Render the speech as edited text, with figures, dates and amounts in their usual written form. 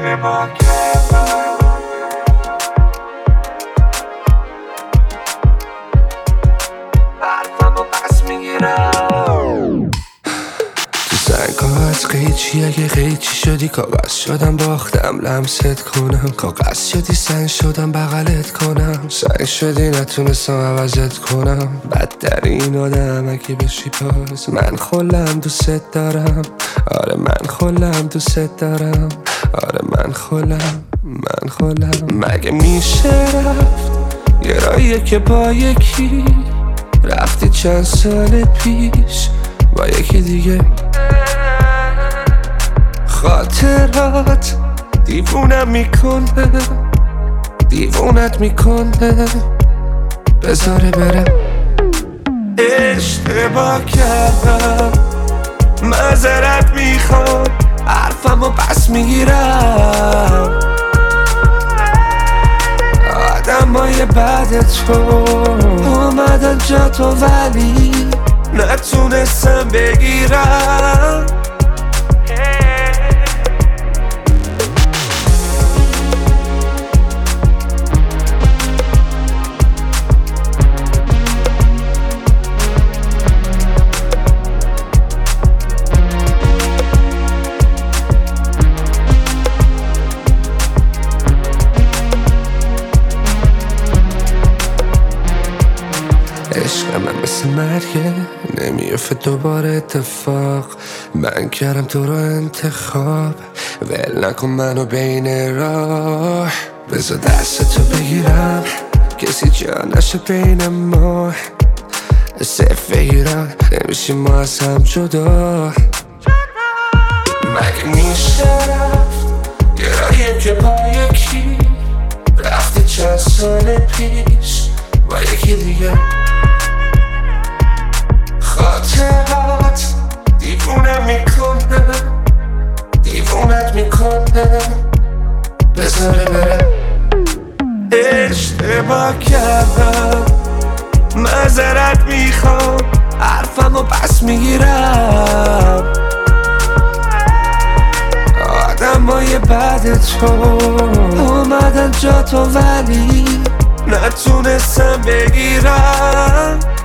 اشتباه کردم. حرفمو پس میگیرم. تو سنگا از قیچی اگه قیچی شدی کاغذ شدم باختم لمست کنم، کاغذ شدی سنگ شدم بغلت کنم، سنگ شدی نتونستم عوضت کنم. بدترین آدم اگه بشی پاس من خلم دوست دارم. آره من خلم دوست دارم. آره من خلم مگه میشه رفت یه راهیه که با یکی رفتی چند سال پیش با یکی دیگه. خاطرات دیوونم میکنه، دیوونت میکنه، بذاره برم. اشتباه کردم، معذرت میخوام، حرفمو پس میگیرم. آدمای بعد تو اومدن جا تو ولی نتونستم بگیرم. عشق من مثل مرگه نمیافته دوباره اتفاق. من کردم تو رو انتخاب، ول نکن منو بین راه. بذار دستتو بگیرم کسی جا نشه بین ما. صرف ایران نمیشیم ما از هم جدا. مگه میشه رفت یه راهیم که با یکی رفتی چند سال پیش با یکی دیگه. خاطرات دیوونم میکنه، دیوونت میکنه، بذاره برم. اشتباه کردم، معذرت میخوام، حرفمو پس میگیرم. آدمای بعد تو اومدن جا تو ولی نتونستم بگیرم.